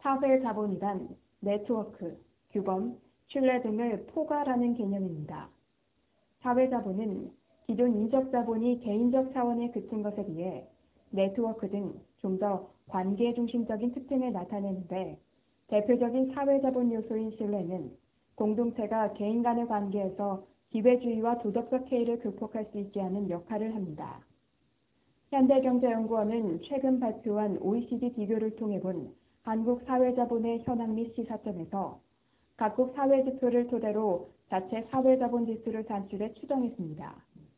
사회자본이란 네트워크, 규범, 신뢰 등을 포괄하는 개념입니다. 사회자본은 기존 인적자본이 개인적 차원에 그친 것에 비해 네트워크 등 좀 더 관계 중심적인 특징을 나타내는데, 대표적인 사회자본 요소인 신뢰는 공동체가 개인 간의 관계에서 기회주의와 도덕적 해이를 극복할 수 있게 하는 역할을 합니다. 현대경제연구원은 최근 발표한 OECD 비교를 통해 본 한국 사회자본의 현황 및 시사점에서 각국 사회지표를 토대로 자체 사회자본지수를 산출해 추정했습니다.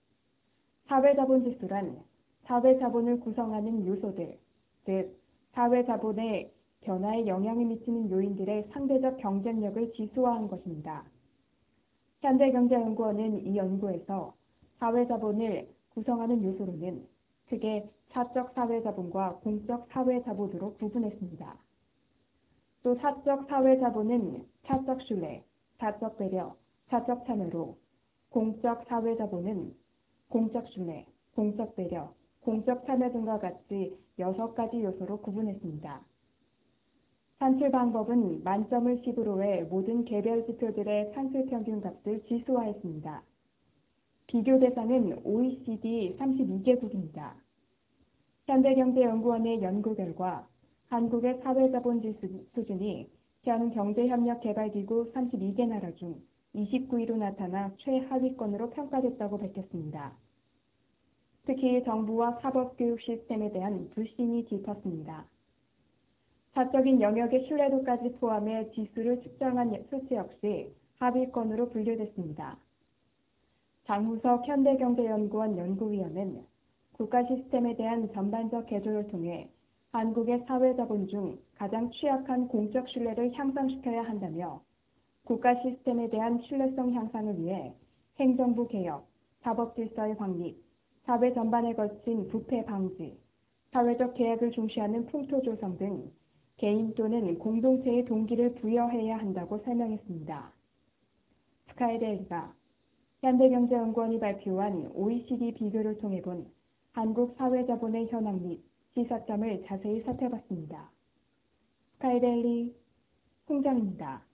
사회자본지수란 사회자본을 구성하는 요소들, 즉 사회자본의 변화에 영향을 미치는 요인들의 상대적 경쟁력을 지수화한 것입니다. 현대경제연구원은 이 연구에서 사회자본을 구성하는 요소로는 크게 사적 사회자본과 공적 사회자본으로 구분했습니다. 또 사적 사회자본은 사적 신뢰, 사적 배려, 사적 참여로, 공적 사회자본은 공적 신뢰, 공적 배려, 공적 참여 등과 같이 6가지 요소로 구분했습니다. 산출 방법은 만점을 10으로 해 모든 개별 지표들의 산출 평균 값을 지수화했습니다. 비교 대상은 OECD 32개국입니다. 현대경제연구원의 연구 결과 한국의 사회자본 수준이 현 경제협력개발기구 32개 나라 중 29위로 나타나 최하위권으로 평가됐다고 밝혔습니다. 특히 정부와 사법교육 시스템에 대한 불신이 짙었습니다. 사적인 영역의 신뢰도까지 포함해 지수를 측정한 수치 역시 하위권으로 분류됐습니다. 장우석 현대경제연구원 연구위원은 국가 시스템에 대한 전반적 개조를 통해 한국의 사회자본 중 가장 취약한 공적 신뢰를 향상시켜야 한다며, 국가 시스템에 대한 신뢰성 향상을 위해 행정부 개혁, 사법 질서의 확립, 사회 전반에 걸친 부패 방지, 사회적 계약을 중시하는 풍토 조성 등 개인 또는 공동체의 동기를 부여해야 한다고 설명했습니다. 스카이데일리가 현대경제연구원이 발표한 OECD 비교를 통해 본 한국 사회자본의 현황 및 시사점을 자세히 살펴봤습니다. 스카이데일리 홍정입니다.